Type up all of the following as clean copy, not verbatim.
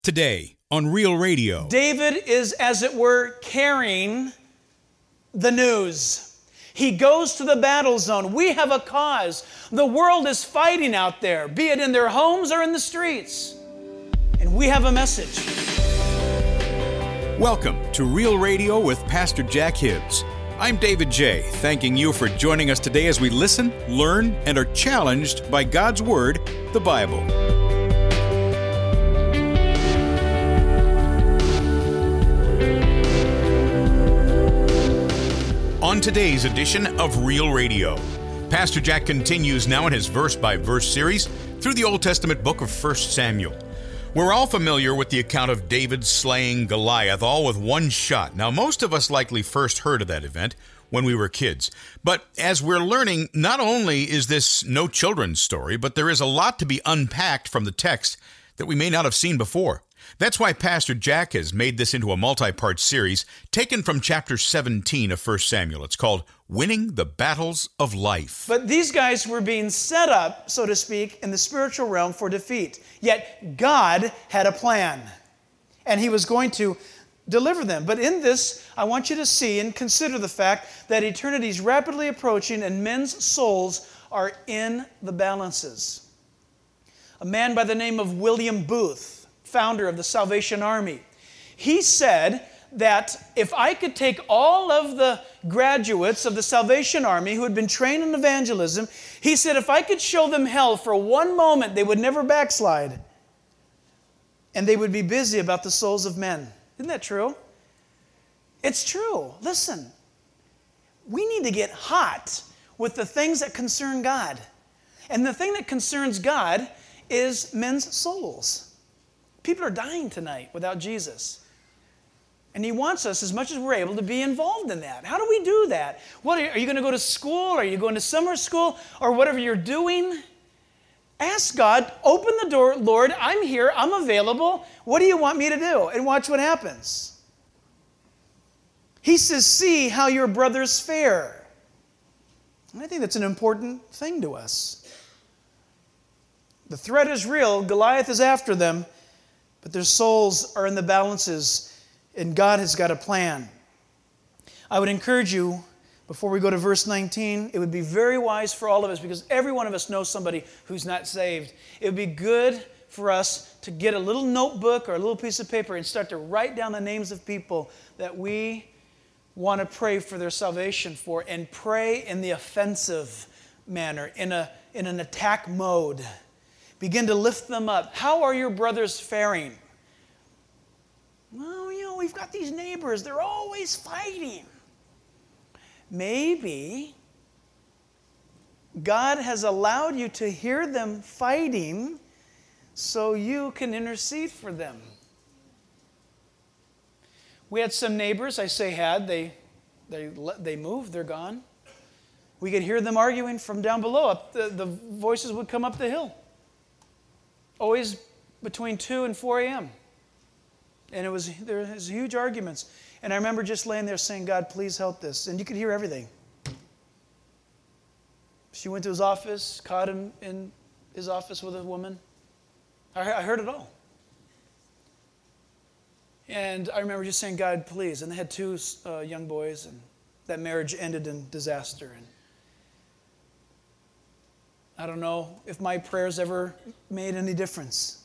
Today on Real Radio. David is, as it were, carrying the news. He goes to the battle zone. We have a cause. The world is fighting out there, be it in their homes or in the streets. And we have a message. Welcome to Real Radio with Pastor Jack Hibbs. I'm David J., thanking you for joining us today as we listen, learn, and are challenged by God's Word, the Bible. On today's edition of Real Radio, Pastor Jack continues now in his verse-by-verse series through the Old Testament book of 1 Samuel. We're all familiar with the account of David slaying Goliath, all with one shot. Now, most of us likely first heard of that event when we were kids. But as we're learning, not only is this no children's story, but there is a lot to be unpacked from the text that we may not have seen before. That's why Pastor Jack has made this into a multi-part series taken from chapter 17 of 1 Samuel. It's called Winning the Battles of Life. But these guys were being set up, so to speak, in the spiritual realm for defeat. Yet God had a plan, and He was going to deliver them. But in this, I want you to see and consider the fact that eternity is rapidly approaching and men's souls are in the balances. A man by the name of William Booth, founder of the Salvation Army, he said that if I could take all of the graduates of the Salvation Army who had been trained in evangelism, he said if I could show them hell for one moment, they would never backslide. And they would be busy about the souls of men. Isn't that true? It's true. Listen, we need to get hot with the things that concern God. And the thing that concerns God is men's souls. People are dying tonight without Jesus. And He wants us, as much as we're able, to be involved in that. How do we do that? What are you going to go to school? Are you going to summer school? Or whatever you're doing? Ask God, open the door. Lord, I'm here. I'm available. What do you want me to do? And watch what happens. He says, see how your brothers fare. And I think that's an important thing to us. The threat is real. Goliath is after them. But their souls are in the balances, and God has got a plan. I would encourage you, before we go to verse 19, it would be very wise for all of us, because every one of us knows somebody who's not saved. It would be good for us to get a little notebook or a little piece of paper and start to write down the names of people that we want to pray for their salvation for, and pray in the offensive manner, in an attack mode. Begin to lift them up. How are your brothers faring? Well, we've got these neighbors. They're always fighting. Maybe God has allowed you to hear them fighting so you can intercede for them. We had some neighbors, I say had, they moved, they're gone. We could hear them arguing from down below. The voices would come up the hill. Always between 2 and 4 a.m. And there was huge arguments. And I remember just laying there saying, God, please help this. And you could hear everything. She went to his office, caught him in his office with a woman. I heard it all. And I remember just saying, God, please. And they had 2 young boys, and that marriage ended in disaster. And I don't know if my prayers ever made any difference.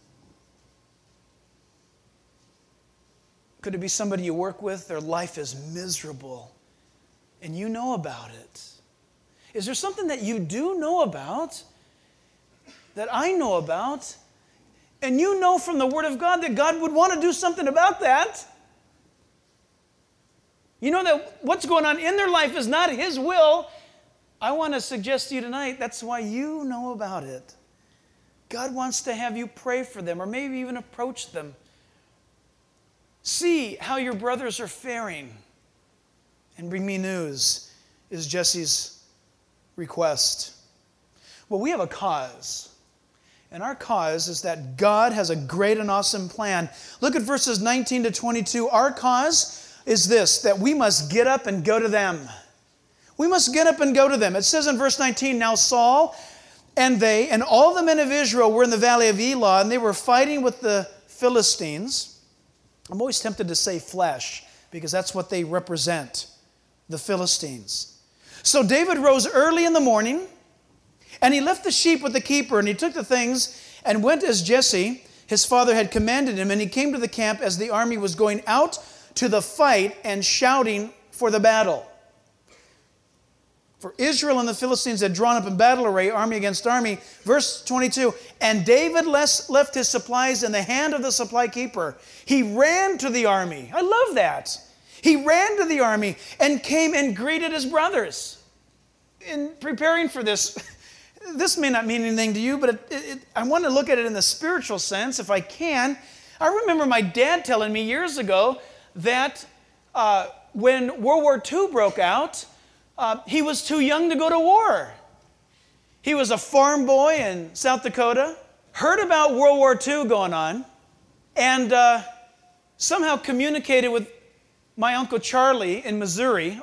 Could it be somebody you work with? Their life is miserable, and you know about it. Is there something that you do know about, that I know about, and you know from the Word of God that God would want to do something about that? You know that what's going on in their life is not His will. I want to suggest to you tonight, that's why you know about it. God wants to have you pray for them, or maybe even approach them. See how your brothers are faring, and bring me news, is Jesse's request. Well, we have a cause. And our cause is that God has a great and awesome plan. Look at verses 19 to 22. Our cause is this, that we must get up and go to them. We must get up and go to them. It says in verse 19, now Saul and they and all the men of Israel were in the valley of Elah, and they were fighting with the Philistines. I'm always tempted to say flesh because that's what they represent, the Philistines. So David rose early in the morning, and he left the sheep with the keeper, and he took the things and went as Jesse, his father, had commanded him, and he came to the camp as the army was going out to the fight and shouting for the battle. For Israel and the Philistines had drawn up in battle array, army against army. Verse 22, and David left his supplies in the hand of the supply keeper. He ran to the army. I love that. He ran to the army and came and greeted his brothers. In preparing for this, this may not mean anything to you, but I want to look at it in the spiritual sense if I can. I remember my dad telling me years ago that when World War II broke out, he was too young to go to war. He was a farm boy in South Dakota, heard about World War II going on, and somehow communicated with my Uncle Charlie in Missouri,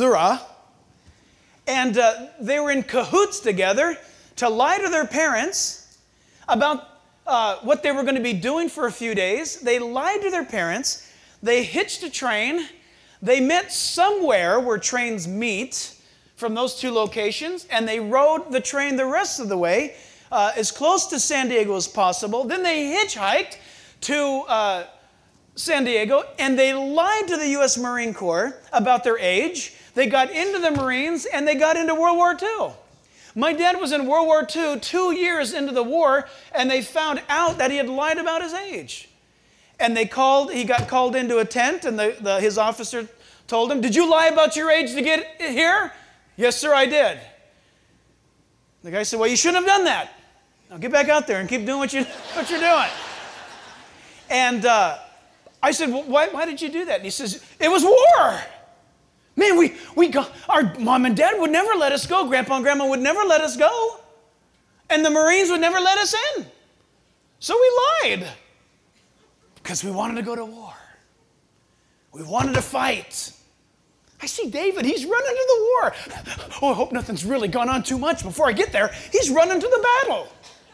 and they were in cahoots together to lie to their parents about what they were going to be doing for a few days. They lied to their parents. They hitched a train. They met somewhere where trains meet from those two locations, and they rode the train the rest of the way as close to San Diego as possible. Then they hitchhiked to San Diego, and they lied to the U.S. Marine Corps about their age. They got into the Marines, and they got into World War II. My dad was in World War II 2 years into the war, and they found out that he had lied about his age. And he got called into a tent, and his officer told him, "Did you lie about your age to get here?" "Yes, sir, I did." The guy said, "Well, you shouldn't have done that. Now get back out there and keep doing what you're doing." And I said, "Well, why did you do that?" And he says, "It was war. Man, our mom and dad would never let us go. Grandpa and grandma would never let us go. And the Marines would never let us in. So we lied. Because we wanted to go to war. We wanted to fight." I see David, he's running to the war. Oh, I hope nothing's really gone on too much before I get there. He's running to the battle.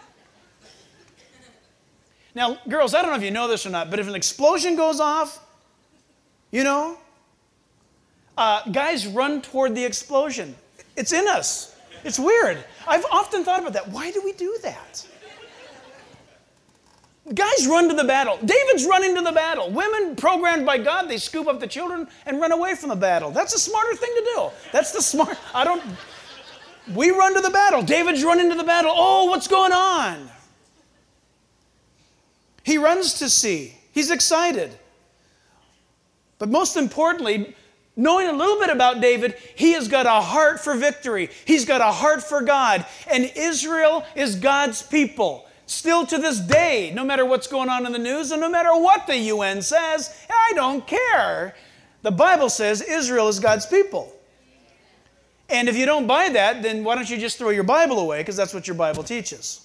Now, girls, I don't know if you know this or not, but if an explosion goes off, guys run toward the explosion. It's in us. It's weird. I've often thought about that. Why do we do that? Guys run to the battle. David's running to the battle. Women programmed by God, they scoop up the children and run away from the battle. That's a smarter thing to do. That's the smart. We run to the battle. David's running to the battle. Oh, what's going on? He runs to see. He's excited. But most importantly, knowing a little bit about David, he has got a heart for victory. He's got a heart for God. And Israel is God's people. Still to this day, no matter what's going on in the news and no matter what the UN says, I don't care. The Bible says Israel is God's people. And if you don't buy that, then why don't you just throw your Bible away? Because that's what your Bible teaches.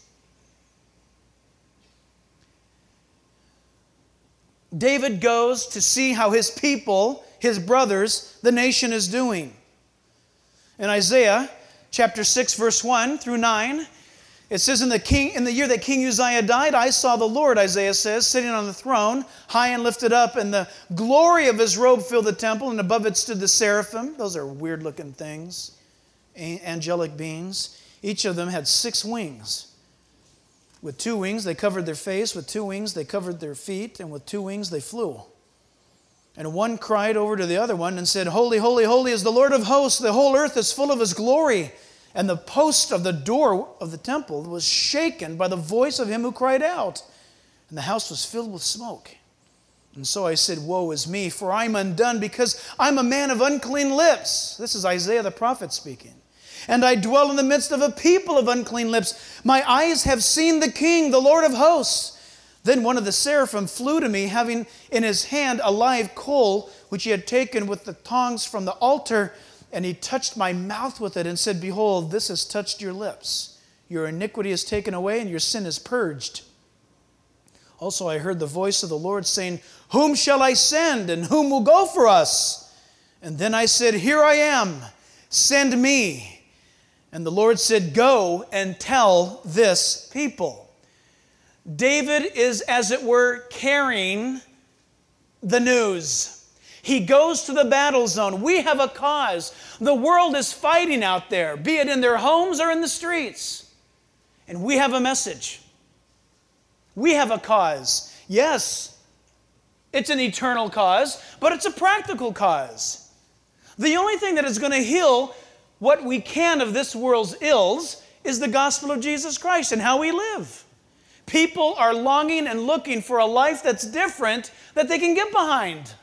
David goes to see how his people, his brothers, the nation is doing. In Isaiah chapter 6, verse 1 through 9, it says, in the year that King Uzziah died, I saw the Lord, Isaiah says, sitting on the throne, high and lifted up, and the glory of his robe filled the temple, and above it stood the seraphim. Those are weird-looking things, angelic beings. Each of them had 6 wings. With 2 wings, they covered their face. With 2 wings, they covered their feet. And with 2 wings, they flew. And one cried over to the other one and said, Holy, holy, holy is the Lord of hosts. The whole earth is full of his glory. And the post of the door of the temple was shaken by the voice of him who cried out. And the house was filled with smoke. And so I said, Woe is me, for I'm undone, because I'm a man of unclean lips. This is Isaiah the prophet speaking. And I dwell in the midst of a people of unclean lips. My eyes have seen the King, the Lord of hosts. Then one of the seraphim flew to me, having in his hand a live coal, which he had taken with the tongs from the altar. And he touched my mouth with it and said, Behold, this has touched your lips. Your iniquity is taken away and your sin is purged. Also I heard the voice of the Lord saying, Whom shall I send, and whom will go for us? And then I said, Here I am, send me. And the Lord said, Go and tell this people. David is, as it were, carrying the news. He goes to the battle zone. We have a cause. The world is fighting out there, be it in their homes or in the streets. And we have a message. We have a cause. Yes, it's an eternal cause, but it's a practical cause. The only thing that is going to heal what we can of this world's ills is the gospel of Jesus Christ and how we live. People are longing and looking for a life that's different that they can get behind.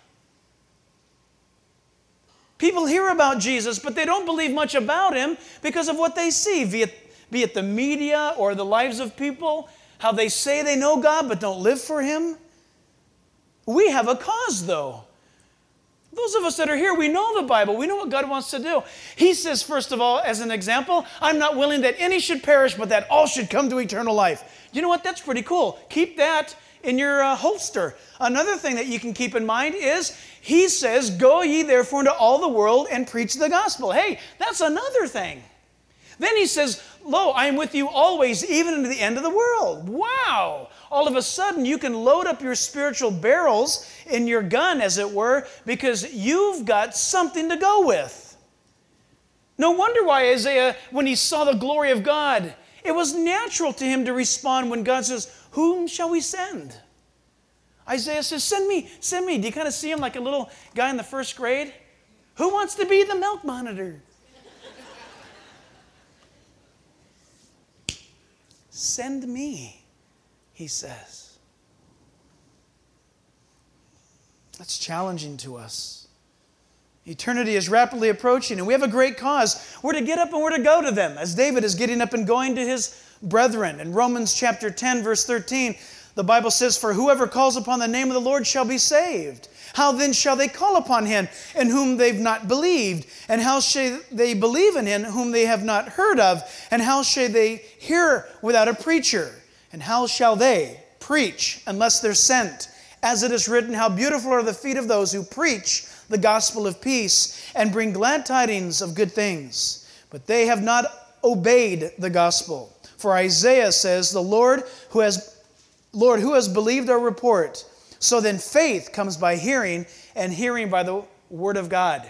People hear about Jesus, but they don't believe much about him because of what they see, be it the media or the lives of people, how they say they know God but don't live for him. We have a cause, though. Those of us that are here, we know the Bible. We know what God wants to do. He says, first of all, as an example, I'm not willing that any should perish, but that all should come to eternal life. You know what? That's pretty cool. Keep that in your holster. Another thing that you can keep in mind is he says, go ye therefore into all the world and preach the gospel. Hey, that's another thing. Then he says, lo, I am with you always, even unto the end of the world. Wow! All of a sudden, you can load up your spiritual barrels in your gun, as it were, because you've got something to go with. No wonder why Isaiah, when he saw the glory of God, it was natural to him to respond when God says, whom shall we send? Isaiah says, send me, send me. Do you kind of see him like a little guy in the first grade? Who wants to be the milk monitor? Send me, he says. That's challenging to us. Eternity is rapidly approaching, and we have a great cause. We're to get up and we're to go to them, as David is getting up and going to his brethren. In Romans chapter 10, verse 13, the Bible says, for whoever calls upon the name of the Lord shall be saved. How then shall they call upon him in whom they've not believed? And how shall they believe in him whom they have not heard of? And how shall they hear without a preacher? And how shall they preach unless they're sent? As it is written, how beautiful are the feet of those who preach the gospel of peace and bring glad tidings of good things. But they have not obeyed the gospel. For Isaiah says, the Lord, who has believed our report? So then faith comes by hearing, and hearing by the word of God.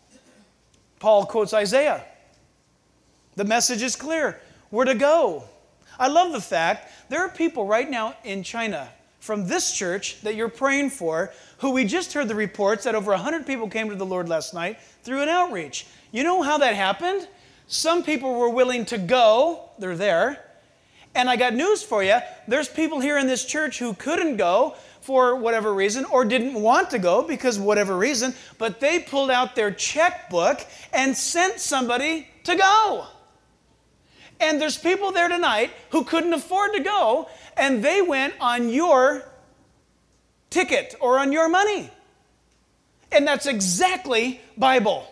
Paul quotes Isaiah. The message is clear. We're to go. I love the fact there are people right now in China from this church that you're praying for, who we just heard the reports that over 100 people came to the Lord last night through an outreach. You know how that happened? Some people were willing to go. They're there. And I got news for you. There's people here in this church who couldn't go for whatever reason, or didn't want to go because whatever reason, but they pulled out their checkbook and sent somebody to go. And there's people there tonight who couldn't afford to go, and they went on your ticket or on your money. And that's exactly Bible.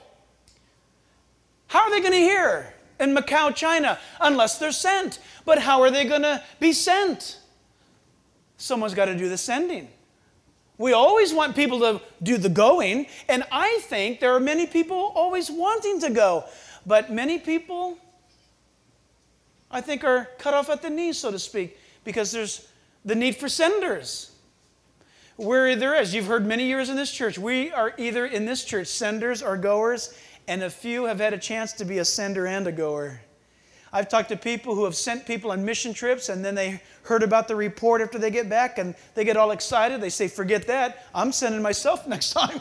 How are they going to hear in Macau, China, unless they're sent? But how are they going to be sent? Someone's got to do the sending. We always want people to do the going, and I think there are many people always wanting to go, but many people, I think, are cut off at the knees, so to speak, because there's the need for senders. We're either, as you've heard many years in this church, we are either in this church senders or goers, and a few have had a chance to be a sender and a goer. I've talked to people who have sent people on mission trips, and then they heard about the report after they get back, and they get all excited. They say, forget that. I'm sending myself next time.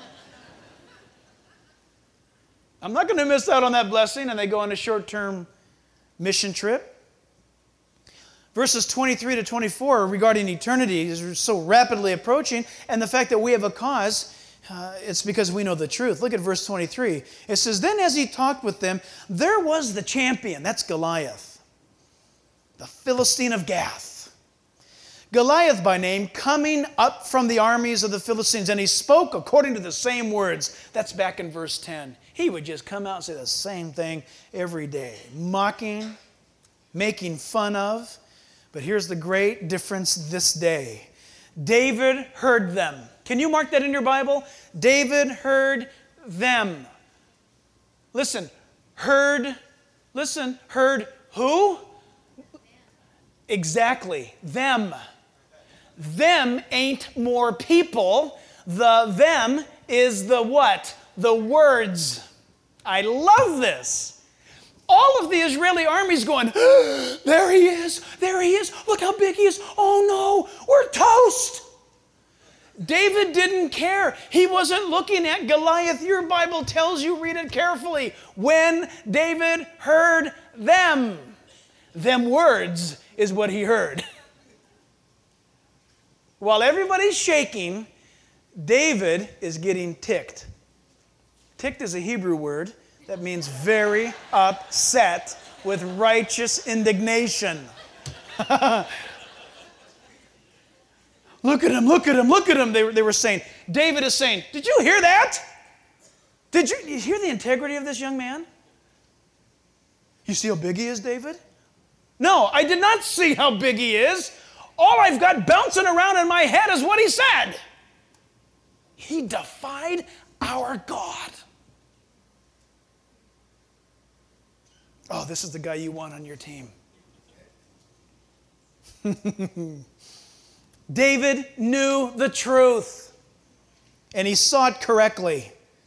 I'm not going to miss out on that blessing, and they go on a short-term mission trip. Verses 23 to 24 regarding eternity is so rapidly approaching, and the fact that we have a cause, it's because we know the truth. Look at verse 23. It says, then as he talked with them, there was the champion, that's Goliath, the Philistine of Gath. Goliath by name, coming up from the armies of the Philistines, and he spoke according to the same words. That's back in verse 10. He would just come out and say the same thing every day, mocking, making fun of. But here's the great difference this day. David heard them. Can you mark that in your Bible? David heard them. Listen, heard who? Exactly, them. them ain't more people. The them is the what? The words. I love this. All of the Israeli army's going, there he is, look how big he is. Oh no, we're toast. David didn't care. He wasn't looking at Goliath. Your Bible tells you, read it carefully. When David heard them words is what he heard. While everybody's shaking, David is getting ticked. Ticked is a Hebrew word that means very upset with righteous indignation. Look at him, look at him, look at him, they were saying. David is saying, did you hear that? Did you hear the integrity of this young man? You see how big he is, David? No, I did not see how big he is. All I've got bouncing around in my head is what he said. He defied our God. Oh, this is the guy you want on your team. David knew the truth, and he saw it correctly.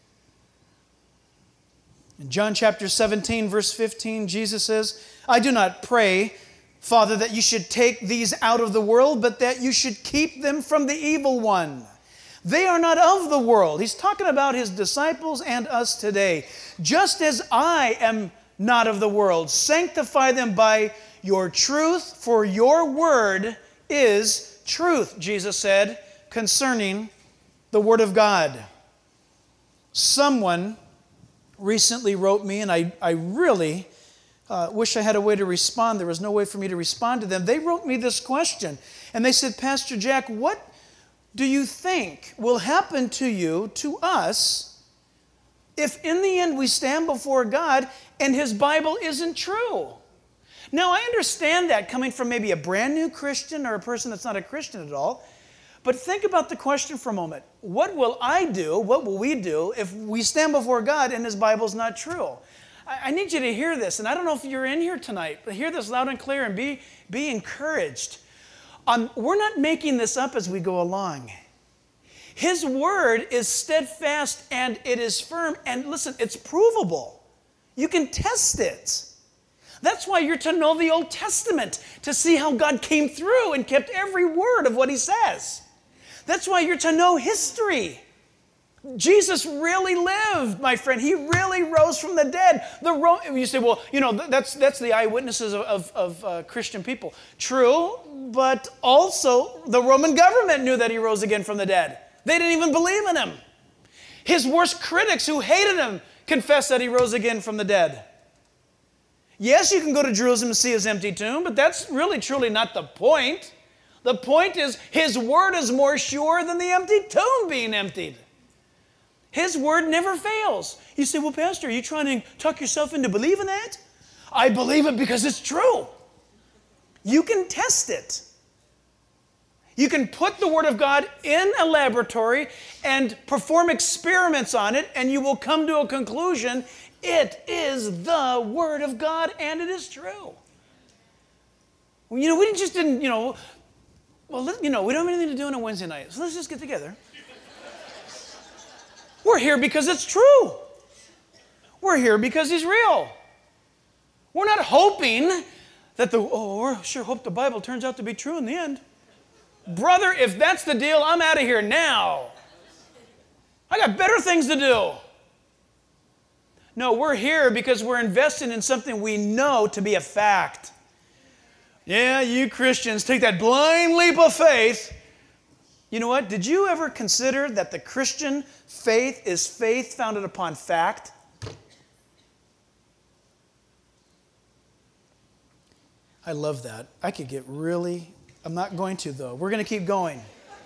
In John chapter 17, verse 15, Jesus says, I do not pray, Father, that you should take these out of the world, but that you should keep them from the evil one. They are not of the world. He's talking about his disciples and us today. Just as I am not of the world, sanctify them by your truth, for your word is truth, Jesus said, concerning the Word of God. Someone recently wrote me, and I really wish I had a way to respond. There was no way for me to respond to them. They wrote me this question, and they said, Pastor Jack, what do you think will happen to you, to us, if in the end we stand before God and His Bible isn't true? Now, I understand that coming from maybe a brand new Christian or a person that's not a Christian at all. But think about the question for a moment. What will I do, what will we do if we stand before God and His Bible's not true? I need you to hear this, and I don't know if you're in here tonight, but hear this loud and clear and be encouraged. We're not making this up as we go along. His word is steadfast and it is firm, and listen, it's provable. You can test it. That's why you're to know the Old Testament, to see how God came through and kept every word of what He says. That's why you're to know history. Jesus really lived, my friend. He really rose from the dead. You say, well, you know, that's the eyewitnesses of Christian people. True, but also the Roman government knew that He rose again from the dead. They didn't even believe in Him. His worst critics who hated Him confessed that He rose again from the dead. Yes, you can go to Jerusalem and see His empty tomb, but that's really, truly not the point. The point is His word is more sure than the empty tomb being emptied. His word never fails. You say, well, Pastor, are you trying to talk yourself into believing that? I believe it because it's true. You can test it. You can put the Word of God in a laboratory and perform experiments on it, and you will come to a conclusion. It is the Word of God, and it is true. You know, we didn't, we don't have anything to do on a Wednesday night, so let's just get together. We're here because it's true. We're here because He's real. We're not hoping that we sure hope the Bible turns out to be true in the end. Brother, if that's the deal, I'm out of here now. I got better things to do. No, we're here because we're investing in something we know to be a fact. Yeah, you Christians take that blind leap of faith. You know what? Did you ever consider that the Christian faith is faith founded upon fact? I love that. I could get really... I'm not going to, though. We're going to keep going.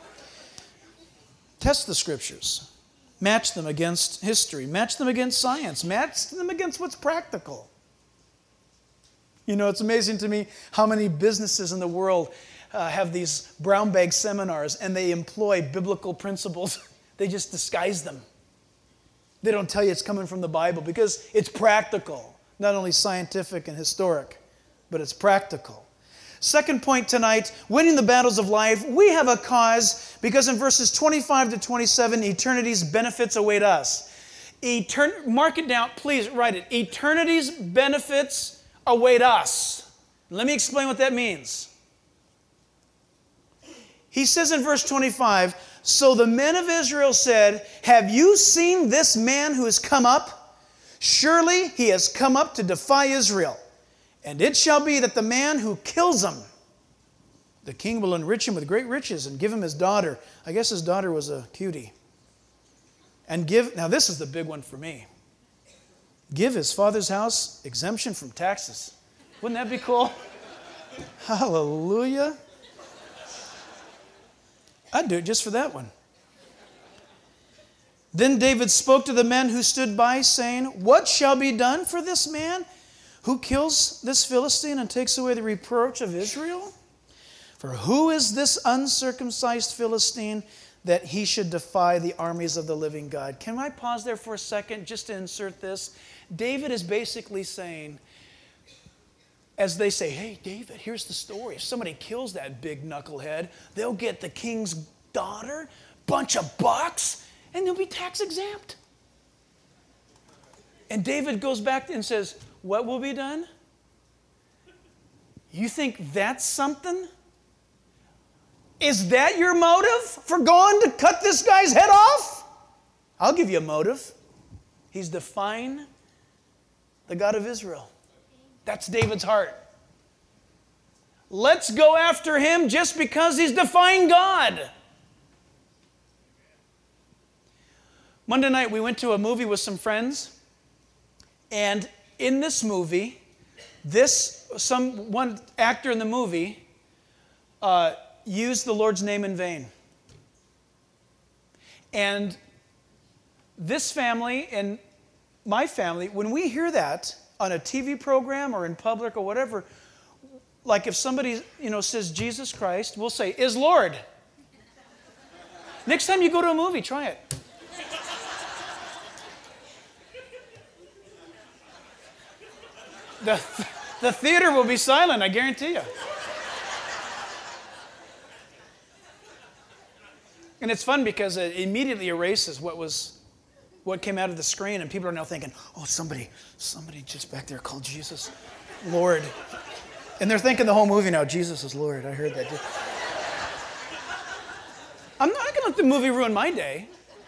Test the Scriptures. Match them against history. Match them against science. Match them against what's practical. You know, it's amazing to me how many businesses in the world have these brown bag seminars and they employ biblical principles. They just disguise them. They don't tell you it's coming from the Bible because it's practical. Not only scientific and historic, but it's practical. Second point tonight, winning the battles of life. We have a cause because in verses 25 to 27, eternity's benefits await us. Mark it down, please write it. Eternity's benefits await us. Let me explain what that means. He says in verse 25, so the men of Israel said, have you seen this man who has come up? Surely he has come up to defy Israel. And it shall be that the man who kills him, the king will enrich him with great riches and give him his daughter. I guess his daughter was a cutie. Now this is the big one for me. Give his father's house exemption from taxes. Wouldn't that be cool? Hallelujah. I'd do it just for that one. Then David spoke to the men who stood by, saying, what shall be done for this man who kills this Philistine and takes away the reproach of Israel? For who is this uncircumcised Philistine that he should defy the armies of the living God? Can I pause there for a second just to insert this? David is basically saying, as they say, hey, David, here's the story. If somebody kills that big knucklehead, they'll get the king's daughter, bunch of bucks, and they'll be tax exempt. And David goes back and says, what will be done? You think that's something? Is that your motive for going to cut this guy's head off? I'll give you a motive. He's defying the God of Israel. That's David's heart. Let's go after him just because he's defying God. Monday night we went to a movie with some friends, and in this movie, one actor in the movie used the Lord's name in vain. And this family and my family, when we hear that on a TV program or in public or whatever, like if somebody says Jesus Christ, we'll say, is Lord. Next time you go to a movie, try it. The theater will be silent, I guarantee you. And it's fun because it immediately erases what came out of the screen, and people are now thinking, oh, somebody just back there called Jesus Lord. And they're thinking the whole movie now, Jesus is Lord. I heard that. I'm not going to let the movie ruin my day.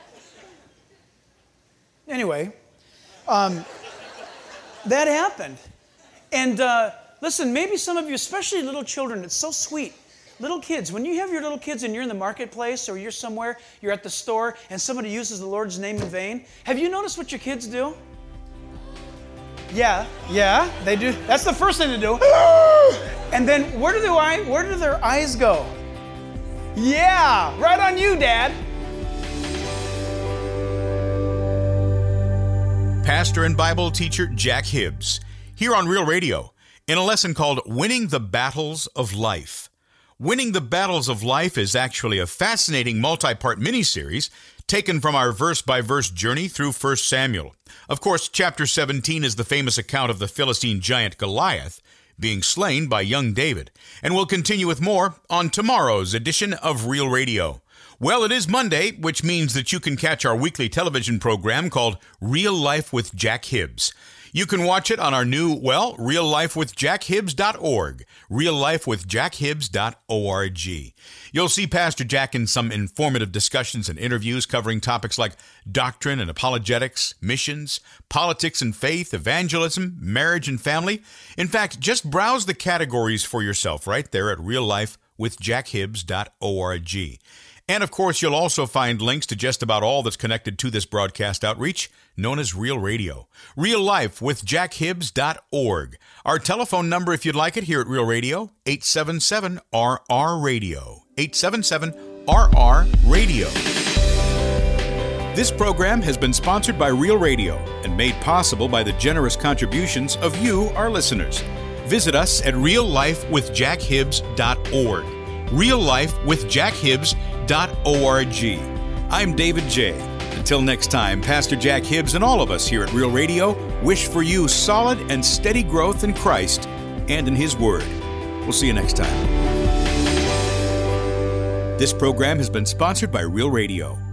Anyway, that happened. And listen, maybe some of you, especially little children, it's so sweet. Little kids, when you have your little kids and you're in the marketplace or you're somewhere, you're at the store, and somebody uses the Lord's name in vain, have you noticed what your kids do? Yeah, they do. That's the first thing to do. And then where do their eyes go? Yeah, right on you, Dad. Pastor and Bible teacher Jack Hibbs, here on Real Radio, in a lesson called Winning the Battles of Life. Winning the Battles of Life is actually a fascinating multi-part mini-series taken from our verse-by-verse journey through 1 Samuel. Of course, chapter 17 is the famous account of the Philistine giant Goliath being slain by young David. And we'll continue with more on tomorrow's edition of Real Radio. Well, it is Monday, which means that you can catch our weekly television program called Real Life with Jack Hibbs. You can watch it on our new, reallifewithjackhibbs.org, reallifewithjackhibbs.org. You'll see Pastor Jack in some informative discussions and interviews covering topics like doctrine and apologetics, missions, politics and faith, evangelism, marriage and family. In fact, just browse the categories for yourself right there at reallifewithjackhibbs.org. And of course, you'll also find links to just about all that's connected to this broadcast outreach, known as Real Radio. reallifewithjackhibbs.org. Our telephone number, if you'd like it, here at Real Radio, 877-RR-RADIO. 877-RR-RADIO. This program has been sponsored by Real Radio and made possible by the generous contributions of you, our listeners. Visit us at reallifewithjackhibbs.org. reallifewithjackhibbs.org. I'm David J. Until next time, Pastor Jack Hibbs and all of us here at Real Radio wish for you solid and steady growth in Christ and in His Word. We'll see you next time. This program has been sponsored by Real Radio.